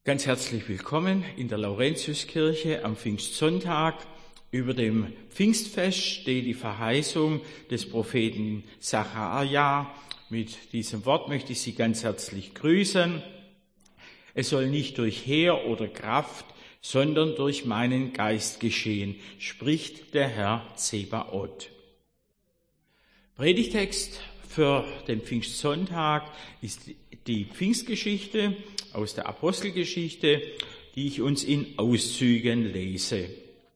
Ganz herzlich willkommen in der Laurentiuskirche am Pfingstsonntag. Über dem Pfingstfest steht die Verheißung des Propheten Sacharja. Mit diesem Wort möchte ich Sie ganz herzlich grüßen. Es soll nicht durch Heer oder Kraft, sondern durch meinen Geist geschehen, spricht der Herr Zebaoth. Predigtext für den Pfingstsonntag ist die Pfingstgeschichte aus der Apostelgeschichte, die ich uns in Auszügen lese.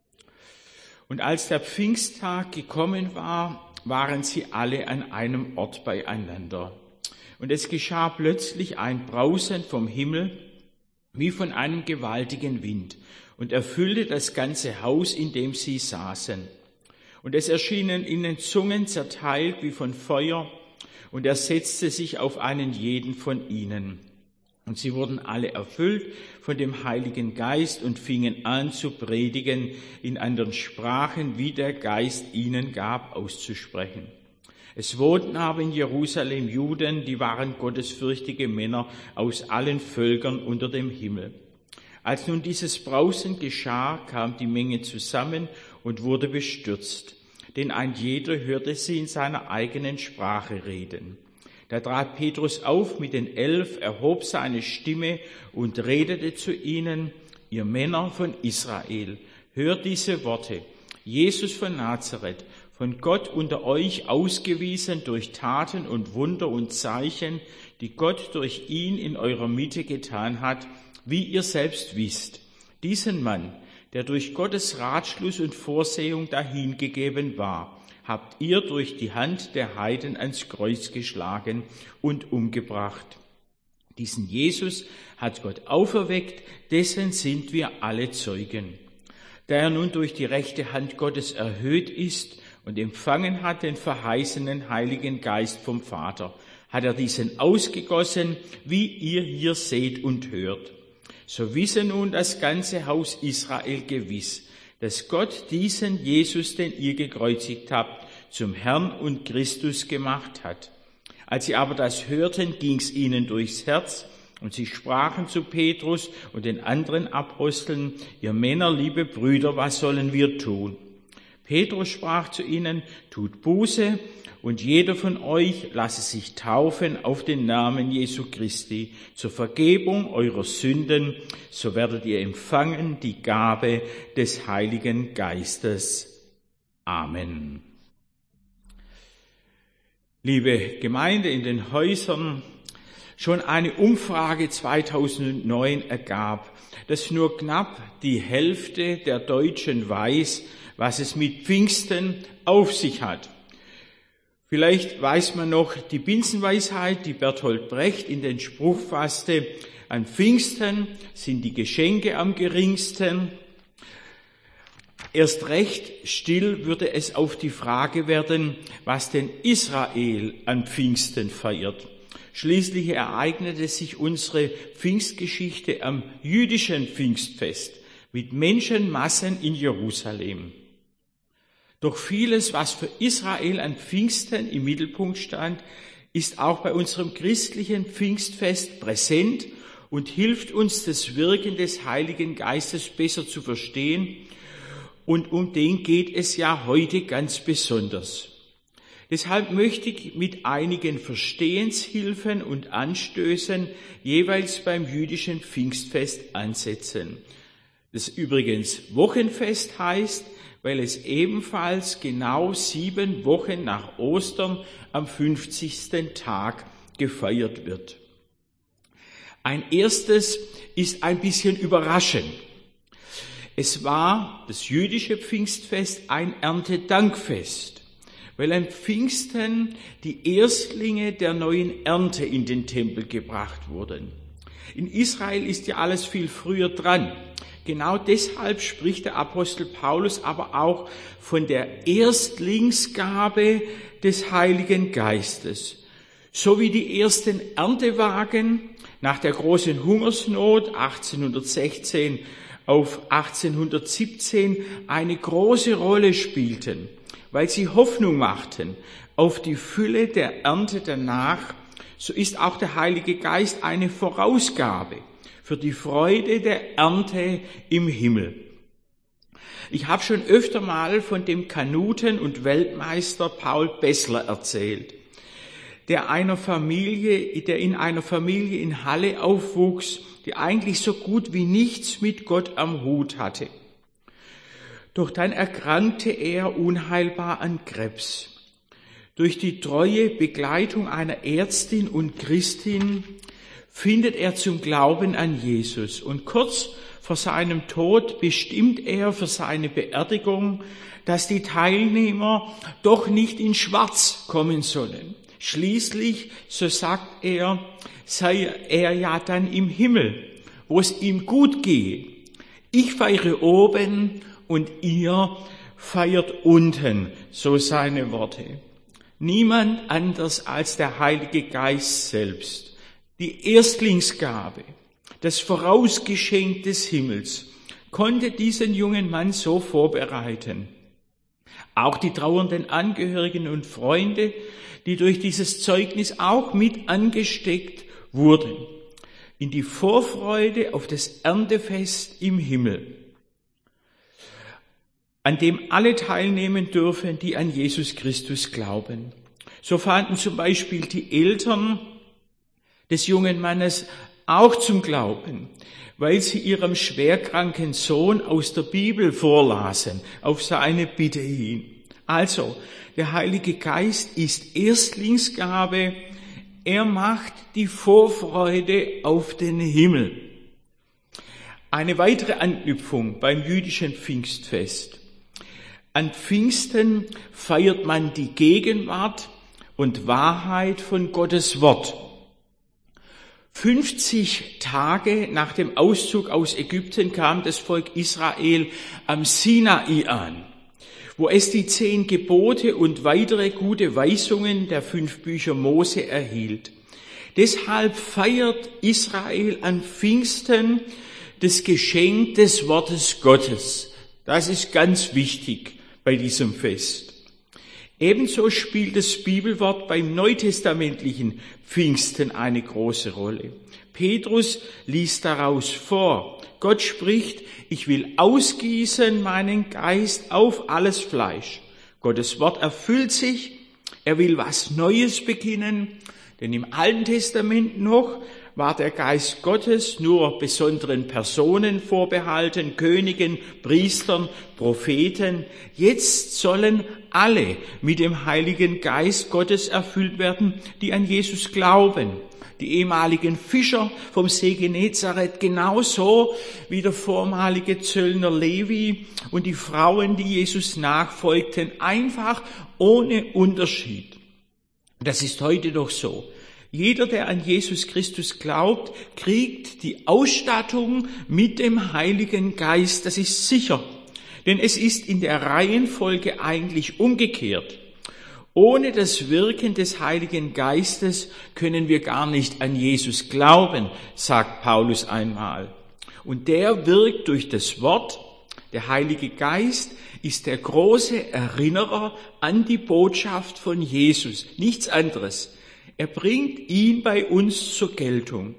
Und als der Pfingsttag gekommen war, waren sie alle an einem Ort beieinander. Und es geschah plötzlich ein Brausen vom Himmel, wie von einem gewaltigen Wind, und erfüllte das ganze Haus, in dem sie saßen. Und es erschienen ihnen Zungen zerteilt wie von Feuer, und er setzte sich auf einen jeden von ihnen. Und sie wurden alle erfüllt von dem Heiligen Geist und fingen an zu predigen in anderen Sprachen, wie der Geist ihnen gab, auszusprechen. Es wohnten aber in Jerusalem Juden, die waren gottesfürchtige Männer aus allen Völkern unter dem Himmel. Als nun dieses Brausen geschah, kam die Menge zusammen und wurde bestürzt, denn ein jeder hörte sie in seiner eigenen Sprache reden. Da trat Petrus auf mit den 11, erhob seine Stimme und redete zu ihnen: Ihr Männer von Israel, hört diese Worte. Jesus von Nazareth, von Gott unter euch ausgewiesen durch Taten und Wunder und Zeichen, die Gott durch ihn in eurer Mitte getan hat, wie ihr selbst wisst. Diesen Mann, der durch Gottes Ratschluss und Vorsehung dahingegeben war, habt ihr durch die Hand der Heiden ans Kreuz geschlagen und umgebracht. Diesen Jesus hat Gott auferweckt, dessen sind wir alle Zeugen. Da er nun durch die rechte Hand Gottes erhöht ist und empfangen hat den verheißenen Heiligen Geist vom Vater, hat er diesen ausgegossen, wie ihr hier seht und hört. So wisse nun das ganze Haus Israel gewiss, dass Gott diesen Jesus, den ihr gekreuzigt habt, zum Herrn und Christus gemacht hat. Als sie aber das hörten, ging's ihnen durchs Herz, und sie sprachen zu Petrus und den anderen Aposteln: Ihr Männer, liebe Brüder, was sollen wir tun? Petrus sprach zu ihnen: Tut Buße, und jeder von euch lasse sich taufen auf den Namen Jesu Christi zur Vergebung eurer Sünden, so werdet ihr empfangen die Gabe des Heiligen Geistes. Amen. Liebe Gemeinde in den Häusern, schon eine Umfrage 2009 ergab, dass nur knapp die Hälfte der Deutschen weiß, was es mit Pfingsten auf sich hat. Vielleicht weiß man noch die Binsenweisheit, die Bertolt Brecht in den Spruch fasste: An Pfingsten sind die Geschenke am geringsten. Erst recht still würde es auf die Frage werden, was denn Israel an Pfingsten feiert. Schließlich ereignete sich unsere Pfingstgeschichte am jüdischen Pfingstfest mit Menschenmassen in Jerusalem. Doch vieles, was für Israel an Pfingsten im Mittelpunkt stand, ist auch bei unserem christlichen Pfingstfest präsent und hilft uns, das Wirken des Heiligen Geistes besser zu verstehen. Und um den geht es ja heute ganz besonders. Deshalb möchte ich mit einigen Verstehenshilfen und Anstößen jeweils beim jüdischen Pfingstfest ansetzen. Das übrigens Wochenfest heißt, weil es ebenfalls genau 7 Wochen nach Ostern am 50. Tag gefeiert wird. Ein erstes ist ein bisschen überraschend. Es war das jüdische Pfingstfest ein Erntedankfest, weil an Pfingsten die Erstlinge der neuen Ernte in den Tempel gebracht wurden. In Israel ist ja alles viel früher dran. Genau deshalb spricht der Apostel Paulus aber auch von der Erstlingsgabe des Heiligen Geistes. So wie die ersten Erntewagen nach der großen Hungersnot 1816 auf 1817 eine große Rolle spielten, weil sie Hoffnung machten auf die Fülle der Ernte danach, so ist auch der Heilige Geist eine Vorausgabe für die Freude der Ernte im Himmel. Ich habe schon öfter mal von dem Kanuten- und Weltmeister Paul Bessler erzählt, der in einer Familie in Halle aufwuchs, die eigentlich so gut wie nichts mit Gott am Hut hatte. Doch dann erkrankte er unheilbar an Krebs. Durch die treue Begleitung einer Ärztin und Christin findet er zum Glauben an Jesus. Und kurz vor seinem Tod bestimmt er für seine Beerdigung, dass die Teilnehmer doch nicht in Schwarz kommen sollen. Schließlich, so sagt er, sei er ja dann im Himmel, wo es ihm gut gehe. Ich feiere oben und ihr feiert unten, so seine Worte. Niemand anders als der Heilige Geist selbst, die Erstlingsgabe, das Vorausgeschenk des Himmels, konnte diesen jungen Mann so vorbereiten. Auch die trauernden Angehörigen und Freunde, die durch dieses Zeugnis auch mit angesteckt wurden, in die Vorfreude auf das Erntefest im Himmel, an dem alle teilnehmen dürfen, die an Jesus Christus glauben. So fanden zum Beispiel die Eltern des jungen Mannes auch zum Glauben, weil sie ihrem schwerkranken Sohn aus der Bibel vorlasen, auf seine Bitte hin. Also, der Heilige Geist ist Erstlingsgabe, er macht die Vorfreude auf den Himmel. Eine weitere Anknüpfung beim jüdischen Pfingstfest. An Pfingsten feiert man die Gegenwart und Wahrheit von Gottes Wort. 50 Tage nach dem Auszug aus Ägypten kam das Volk Israel am Sinai an, wo es die 10 Gebote und weitere gute Weisungen der 5 Bücher Mose erhielt. Deshalb feiert Israel an Pfingsten das Geschenk des Wortes Gottes. Das ist ganz wichtig bei diesem Fest. Ebenso spielt das Bibelwort beim neutestamentlichen Pfingsten eine große Rolle. Petrus liest daraus vor. Gott spricht, ich will ausgießen meinen Geist auf alles Fleisch. Gottes Wort erfüllt sich, er will was Neues beginnen, denn im Alten Testament noch war der Geist Gottes nur besonderen Personen vorbehalten, Königen, Priestern, Propheten. Jetzt sollen alle mit dem Heiligen Geist Gottes erfüllt werden, die an Jesus glauben. Die ehemaligen Fischer vom See Genezareth genauso wie der vormalige Zöllner Levi und die Frauen, die Jesus nachfolgten, einfach ohne Unterschied. Das ist heute doch so. Jeder, der an Jesus Christus glaubt, kriegt die Ausstattung mit dem Heiligen Geist. Das ist sicher, denn es ist in der Reihenfolge eigentlich umgekehrt. Ohne das Wirken des Heiligen Geistes können wir gar nicht an Jesus glauben, sagt Paulus einmal. Und der wirkt durch das Wort. Der Heilige Geist ist der große Erinnerer an die Botschaft von Jesus, nichts anderes. Er bringt ihn bei uns zur Geltung.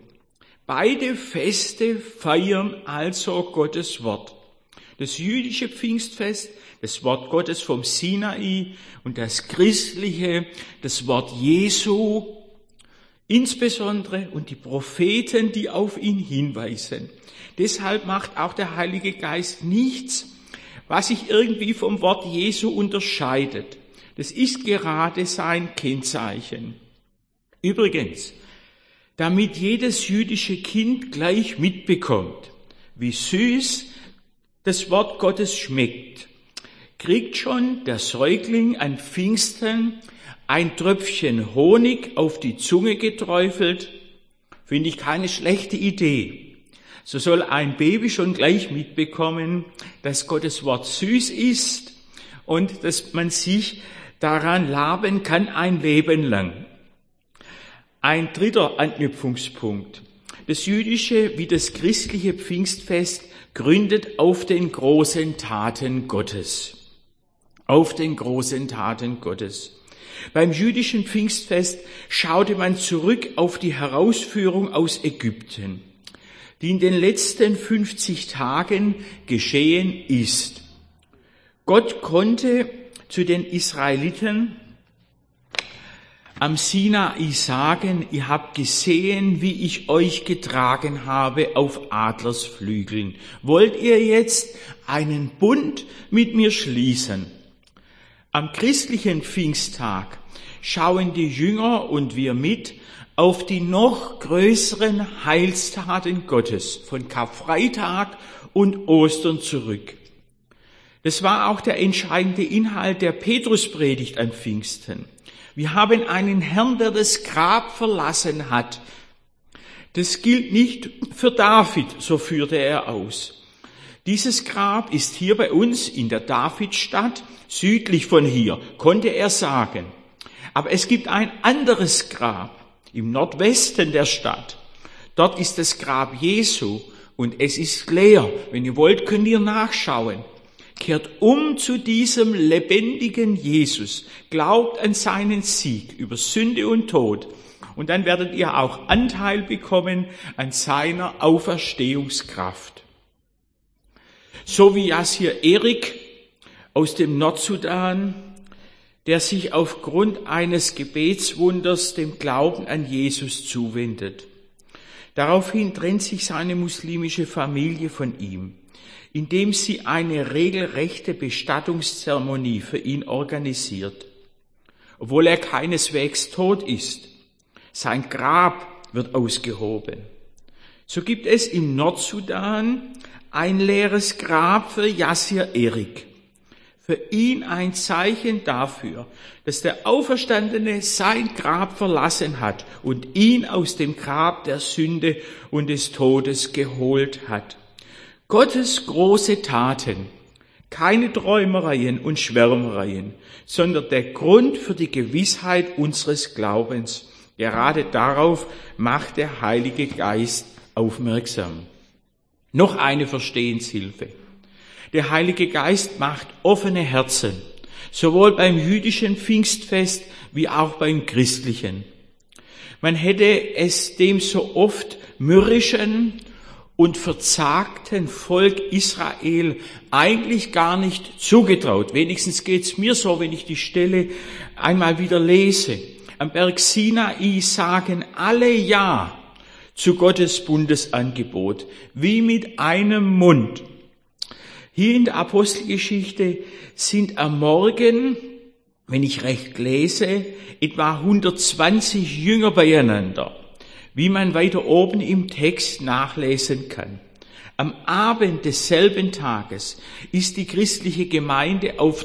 Beide Feste feiern also Gottes Wort. Das jüdische Pfingstfest, das Wort Gottes vom Sinai, und das christliche, das Wort Jesu, insbesondere, und die Propheten, die auf ihn hinweisen. Deshalb macht auch der Heilige Geist nichts, was sich irgendwie vom Wort Jesu unterscheidet. Das ist gerade sein Kennzeichen. Übrigens, damit jedes jüdische Kind gleich mitbekommt, wie süß das Wort Gottes schmeckt, kriegt schon der Säugling an Pfingsten ein Tröpfchen Honig auf die Zunge geträufelt. Finde ich keine schlechte Idee. So soll ein Baby schon gleich mitbekommen, dass Gottes Wort süß ist und dass man sich daran laben kann ein Leben lang. Ein dritter Anknüpfungspunkt. Das jüdische wie das christliche Pfingstfest gründet auf den großen Taten Gottes. Auf den großen Taten Gottes. Beim jüdischen Pfingstfest schaute man zurück auf die Herausführung aus Ägypten. die in den letzten 50 Tagen geschehen ist. Gott konnte zu den Israeliten am Sinai sagen, ihr habt gesehen, wie ich euch getragen habe auf Adlersflügeln. Wollt ihr jetzt einen Bund mit mir schließen? Am christlichen Pfingsttag schauen die Jünger und wir mit auf die noch größeren Heilstaten Gottes von Karfreitag und Ostern zurück. Das war auch der entscheidende Inhalt der Petruspredigt an Pfingsten. Wir haben einen Herrn, der das Grab verlassen hat. Das gilt nicht für David, so führte er aus. Dieses Grab ist hier bei uns in der Davidstadt, südlich von hier, konnte er sagen. Aber es gibt ein anderes Grab im Nordwesten der Stadt. Dort ist das Grab Jesu und es ist leer. Wenn ihr wollt, könnt ihr nachschauen. Kehrt um zu diesem lebendigen Jesus, glaubt an seinen Sieg über Sünde und Tod und dann werdet ihr auch Anteil bekommen an seiner Auferstehungskraft. So wie Yassir Erik aus dem Nordsudan, der sich aufgrund eines Gebetswunders dem Glauben an Jesus zuwendet. Daraufhin trennt sich seine muslimische Familie von ihm, indem sie eine regelrechte Bestattungszeremonie für ihn organisiert, obwohl er keineswegs tot ist. Sein Grab wird ausgehoben. So gibt es im Nordsudan ein leeres Grab für Yassir Erik. Für ihn ein Zeichen dafür, dass der Auferstandene sein Grab verlassen hat und ihn aus dem Grab der Sünde und des Todes geholt hat. Gottes große Taten, keine Träumereien und Schwärmereien, sondern der Grund für die Gewissheit unseres Glaubens. Gerade darauf macht der Heilige Geist aufmerksam. Noch eine Verstehenshilfe. Der Heilige Geist macht offene Herzen, sowohl beim jüdischen Pfingstfest wie auch beim christlichen. Man hätte es dem so oft mürrischen und verzagten Volk Israel eigentlich gar nicht zugetraut. Wenigstens geht's mir so, wenn ich die Stelle einmal wieder lese. Am Berg Sinai sagen alle Ja zu Gottes Bundesangebot, wie mit einem Mund. Hier in der Apostelgeschichte sind am Morgen, wenn ich recht lese, etwa 120 Jünger beieinander, wie man weiter oben im Text nachlesen kann. Am Abend desselben Tages ist die christliche Gemeinde auf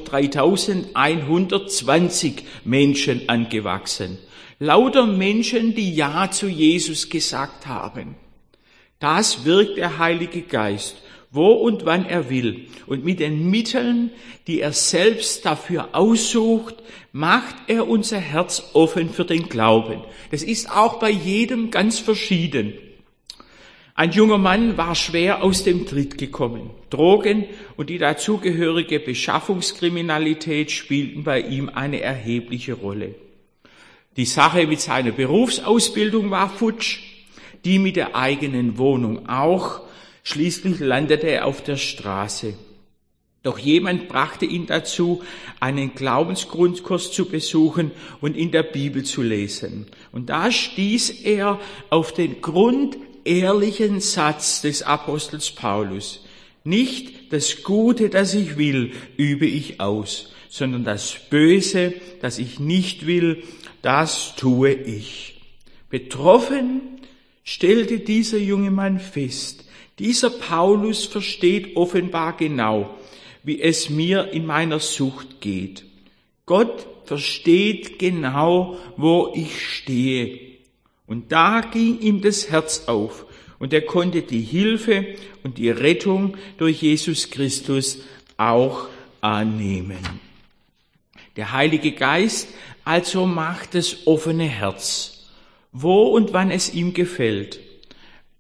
3120 Menschen angewachsen. Lauter Menschen, die Ja zu Jesus gesagt haben. Das wirkt der Heilige Geist, wo und wann er will. Und mit den Mitteln, die er selbst dafür aussucht, macht er unser Herz offen für den Glauben. Das ist auch bei jedem ganz verschieden. Ein junger Mann war schwer aus dem Tritt gekommen. Drogen und die dazugehörige Beschaffungskriminalität spielten bei ihm eine erhebliche Rolle. Die Sache mit seiner Berufsausbildung war futsch, die mit der eigenen Wohnung auch. Schließlich landete er auf der Straße. Doch jemand brachte ihn dazu, einen Glaubensgrundkurs zu besuchen und in der Bibel zu lesen. Und da stieß er auf den grundehrlichen Satz des Apostels Paulus. Nicht das Gute, das ich will, übe ich aus, sondern das Böse, das ich nicht will, das tue ich. Betroffen stellte dieser junge Mann fest, dieser Paulus versteht offenbar genau, wie es mir in meiner Sucht geht. Gott versteht genau, wo ich stehe. Und da ging ihm das Herz auf und er konnte die Hilfe und die Rettung durch Jesus Christus auch annehmen. Der Heilige Geist also macht das offene Herz, wo und wann es ihm gefällt.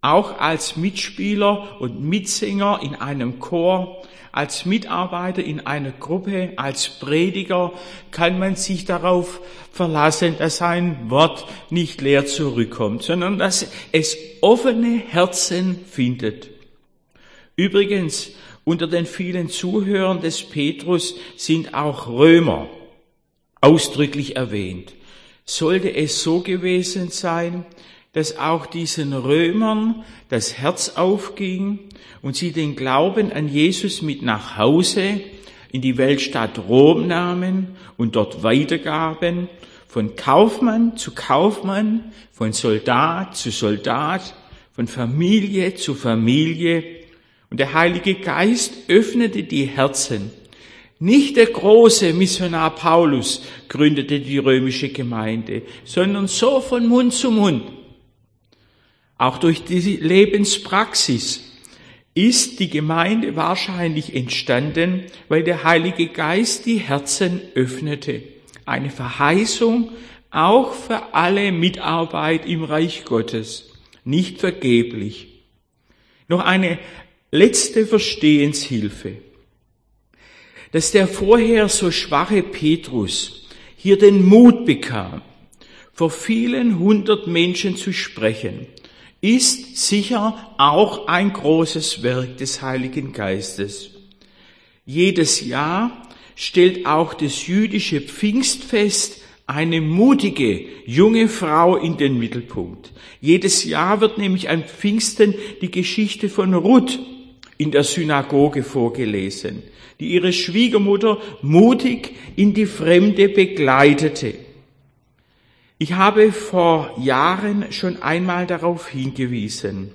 Auch als Mitspieler und Mitsänger in einem Chor, als Mitarbeiter in einer Gruppe, als Prediger kann man sich darauf verlassen, dass sein Wort nicht leer zurückkommt, sondern dass es offene Herzen findet. Übrigens, unter den vielen Zuhörern des Petrus sind auch Römer ausdrücklich erwähnt. Sollte es so gewesen sein, dass auch diesen Römern das Herz aufging und sie den Glauben an Jesus mit nach Hause in die Weltstadt Rom nahmen und dort weitergaben, von Kaufmann zu Kaufmann, von Soldat zu Soldat, von Familie zu Familie. Und der Heilige Geist öffnete die Herzen. Nicht der große Missionar Paulus gründete die römische Gemeinde, sondern so von Mund zu Mund. Auch durch die Lebenspraxis ist die Gemeinde wahrscheinlich entstanden, weil der Heilige Geist die Herzen öffnete. Eine Verheißung auch für alle Mitarbeit im Reich Gottes, nicht vergeblich. Noch eine letzte Verstehenshilfe. Dass der vorher so schwache Petrus hier den Mut bekam, vor vielen 100 Menschen zu sprechen, ist sicher auch ein großes Werk des Heiligen Geistes. Jedes Jahr stellt auch das jüdische Pfingstfest eine mutige junge Frau in den Mittelpunkt. Jedes Jahr wird nämlich an Pfingsten die Geschichte von Ruth in der Synagoge vorgelesen, die ihre Schwiegermutter mutig in die Fremde begleitete. Ich habe vor Jahren schon einmal darauf hingewiesen,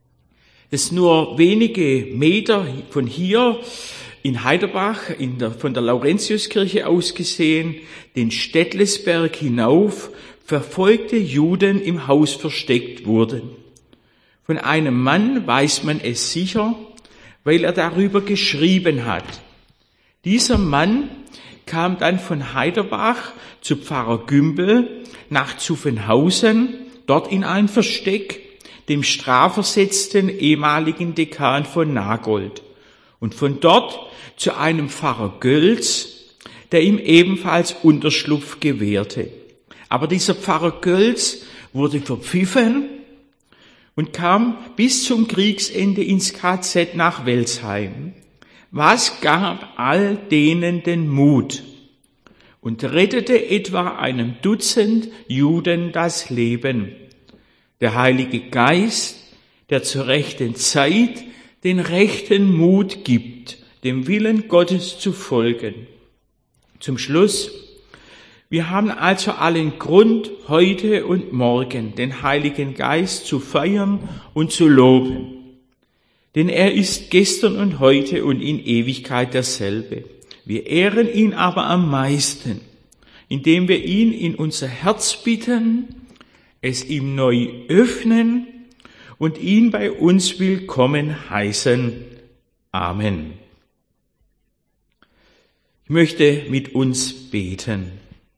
dass nur wenige Meter von hier in Heiderbach, von der Laurentiuskirche aus gesehen, den Stettlisberg hinauf, verfolgte Juden im Haus versteckt wurden. Von einem Mann weiß man es sicher, weil er darüber geschrieben hat. Dieser Mann kam dann von Heiderbach zu Pfarrer Gümbel nach Zuffenhausen, dort in ein Versteck, dem strafversetzten ehemaligen Dekan von Nagold. Und von dort zu einem Pfarrer Gölz, der ihm ebenfalls Unterschlupf gewährte. Aber dieser Pfarrer Gölz wurde verpfiffen und kam bis zum Kriegsende ins KZ nach Welsheim. Was gab all denen den Mut und rettete etwa einem Dutzend Juden das Leben? Der Heilige Geist, der zur rechten Zeit den rechten Mut gibt, dem Willen Gottes zu folgen. Zum Schluss, wir haben also allen Grund, heute und morgen den Heiligen Geist zu feiern und zu loben. Denn er ist gestern und heute und in Ewigkeit derselbe. Wir ehren ihn aber am meisten, indem wir ihn in unser Herz bitten, es ihm neu öffnen und ihn bei uns willkommen heißen. Amen. Ich möchte mit uns beten.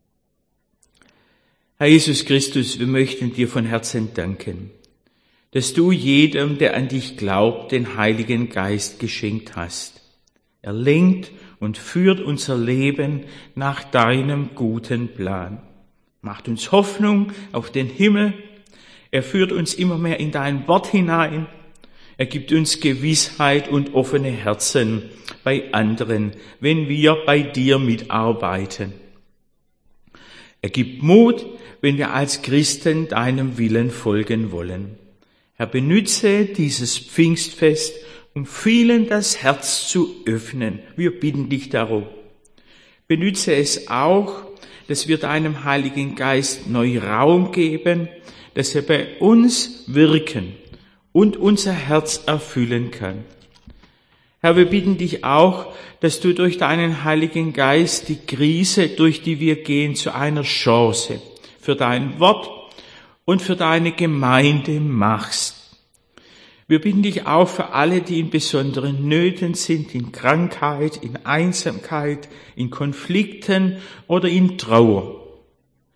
Herr Jesus Christus, wir möchten dir von Herzen danken, dass du jedem, der an dich glaubt, den Heiligen Geist geschenkt hast. Er lenkt und führt unser Leben nach deinem guten Plan. Macht uns Hoffnung auf den Himmel. Er führt uns immer mehr in dein Wort hinein. Er gibt uns Gewissheit und offene Herzen bei anderen, wenn wir bei dir mitarbeiten. Er gibt Mut, wenn wir als Christen deinem Willen folgen wollen. Herr, benütze dieses Pfingstfest, um vielen das Herz zu öffnen. Wir bitten dich darum. Benütze es auch, dass wir deinem Heiligen Geist neu Raum geben, dass er bei uns wirken und unser Herz erfüllen kann. Herr, wir bitten dich auch, dass du durch deinen Heiligen Geist die Krise, durch die wir gehen, zu einer Chance für dein Wort und für deine Gemeinde machst. Wir bitten dich auch für alle, die in besonderen Nöten sind, in Krankheit, in Einsamkeit, in Konflikten oder in Trauer.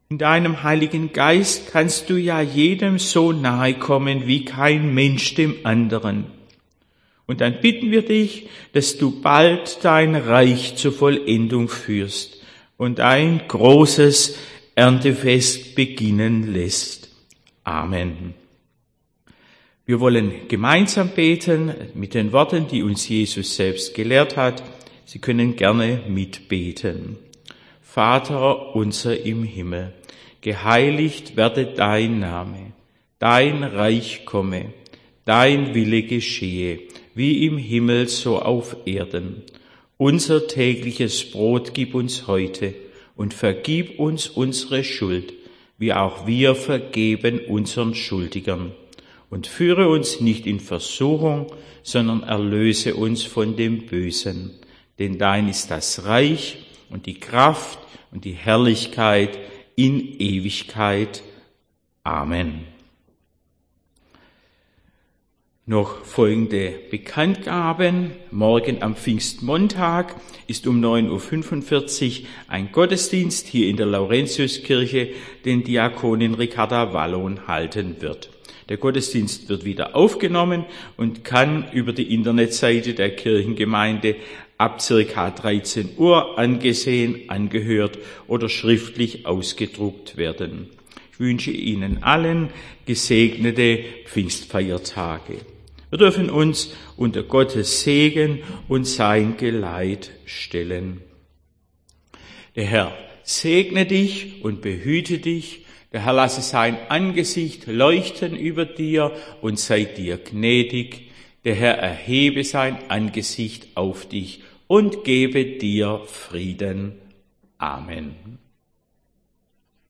In deinem Heiligen Geist kannst du ja jedem so nahe kommen wie kein Mensch dem anderen. Und dann bitten wir dich, dass du bald dein Reich zur Vollendung führst und ein großes Erntefest beginnen lässt. Amen. Wir wollen gemeinsam beten mit den Worten, die uns Jesus selbst gelehrt hat. Sie können gerne mitbeten. Vater unser im Himmel, geheiligt werde dein Name, dein Reich komme, dein Wille geschehe, wie im Himmel so auf Erden. Unser tägliches Brot gib uns heute und vergib uns unsere Schuld, wie auch wir vergeben unseren Schuldigern. Und führe uns nicht in Versuchung, sondern erlöse uns von dem Bösen. Denn dein ist das Reich und die Kraft und die Herrlichkeit in Ewigkeit. Amen. Noch folgende Bekanntgaben. Morgen am Pfingstmontag ist um 9.45 Uhr ein Gottesdienst hier in der Laurentiuskirche, den Diakonin Ricarda Wallon halten wird. Der Gottesdienst wird wieder aufgenommen und kann über die Internetseite der Kirchengemeinde ab ca. 13 Uhr angesehen, angehört oder schriftlich ausgedruckt werden. Ich wünsche Ihnen allen gesegnete Pfingstfeiertage. Wir dürfen uns unter Gottes Segen und sein Geleit stellen. Der Herr segne dich und behüte dich. Der Herr lasse sein Angesicht leuchten über dir und sei dir gnädig. Der Herr erhebe sein Angesicht auf dich und gebe dir Frieden. Amen.